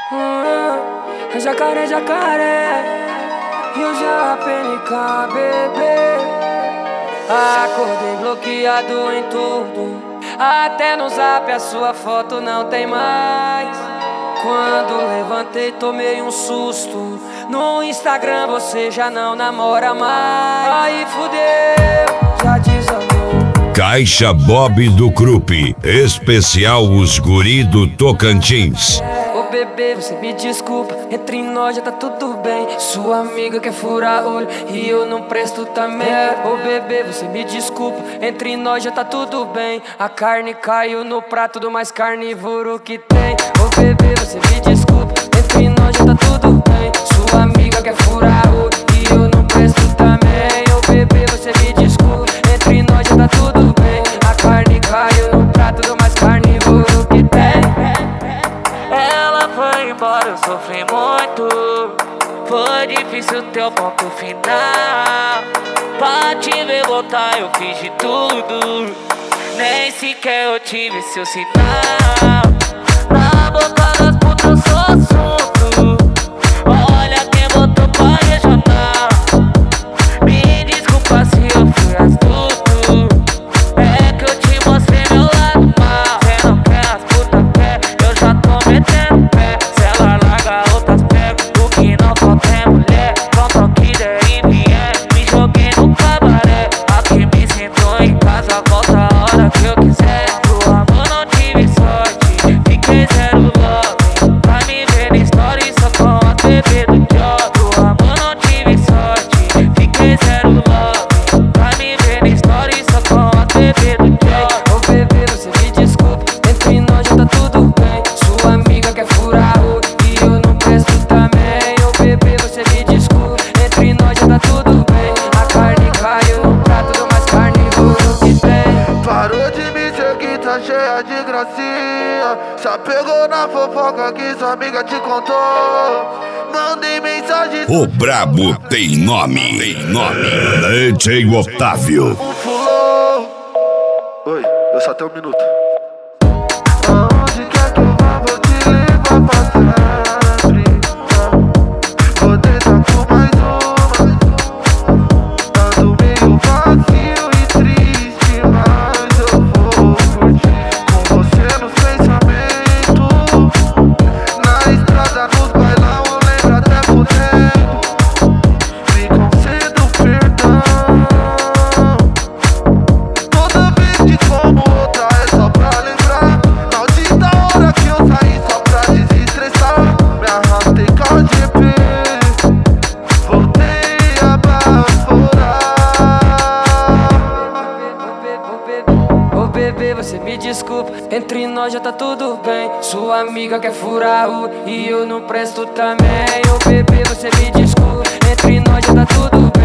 É jacaré, jacaré, Rio PNK, bebê. Acordei bloqueado em tudo, até no zap a sua foto não tem mais. Quando levantei tomei um susto, no Instagram você já não namora mais. Aí fudeu, já desandou. Caixa Bob do Krupp, especial os guri do Tocantins. Ô bebê, você me desculpa, entre nós já tá tudo bem. Sua amiga quer furar olho e eu não presto também. Ô bebê, você me desculpa, entre nós já tá tudo bem. A carne caiu no prato do mais carnívoro que tem. Ô bebê, você me desculpa, entre nós já tá tudo bem. Sua amiga quer furar olho e eu não presto também. Ô bebê, você me desculpa, entre nós já tá tudo bem. A carne caiu no prato do mais carnívoro que tem. Ela foi embora, eu sofri muito. Foi difícil ter o ponto final. Pra te ver voltar eu fiz de tudo, nem sequer eu tive seu sinal. Na boca das putas eu sou assunto. Olha quem botou pra regional. Me desculpa se eu fui astuto, é que eu te mostrei meu lado mal. Cê não quer, as putas quer, eu já tô metendo pé. Se ela larga outras pega, o que não falta é mulher. Compra o que der e vier, me joguei no cabaré. Aqui me sinto em casa, volta a hora que eu quiser. Pro amor não tive sorte, fiquei zero love. Vai me ver na story só com a bebê do job. Pro amor não tive sorte, fiquei zero love. Vai me ver na story só com a bebê do job. Ô bebê, você me desculpa, entre nós já tá tudo bem. Sua amiga quer furar o e eu não presto também. Ô bebê, você me desculpa, entre nós já tá tudo bem. A carne caiu no prato do mais carnívoro que tem. Parou de me seguir, tá cheia de gracinha. Se apegou na fofoca que sua amiga te contou. Mandei mensagem. O brabo tem nome, DJ Otávio. Fulô. Oi, eu só tenho um minuto. Aonde quer que eu vá, vou te levar pra sempre. Vou tentar por mais uma. Ando meio vazio e triste, mas eu vou curtir com você nos pensamentos. Na estrada, nos bailão, eu lembro até por dentro. Me concedo perdão. Toda vez que como outra é só pra lembrar. Maldita hora que eu saí só pra desestressar. Me arrastei com a GP, voltei a baforar. Ô bebê, você me desculpa, entre nós já tá tudo bem. Sua amiga quer furar o e eu não presto também. Ô bebê, você me desculpa, entre nós já tá tudo bem.